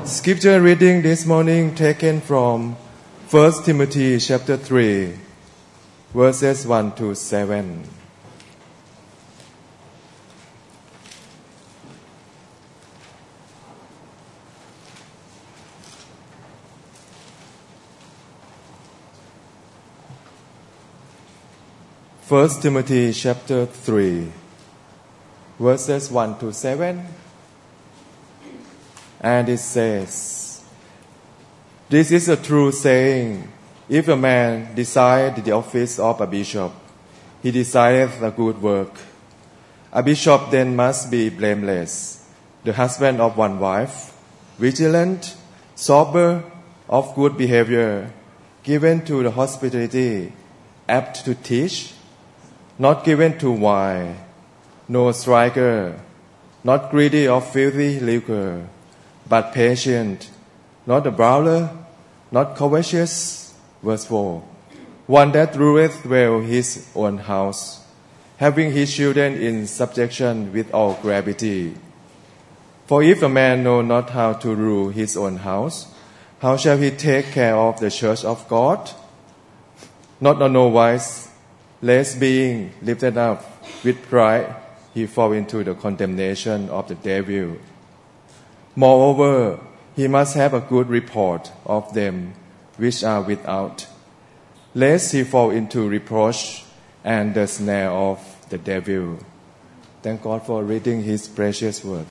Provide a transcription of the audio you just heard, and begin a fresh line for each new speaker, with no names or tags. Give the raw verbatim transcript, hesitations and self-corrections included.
Scripture reading this morning taken from First Timothy chapter three, verses one to seven. First Timothy chapter three, verses one to seven. And it says, "This is a true saying, if a man desires the office of a bishop, he desireth a good work. A bishop then must be blameless, the husband of one wife, vigilant, sober, of good behavior, given to the hospitality, apt to teach, not given to wine, no striker, not greedy of filthy lucre, but patient, not a brawler, not covetous." Verse four. "One that ruleth well his own house, having his children in subjection with all gravity. For if a man know not how to rule his own house, how shall he take care of the church of God? Not on no wise, lest being lifted up with pride, he fall into the condemnation of the devil. Moreover, he must have a good report of them which are without, lest he fall into reproach and the snare of the devil." Thank God for reading His precious word.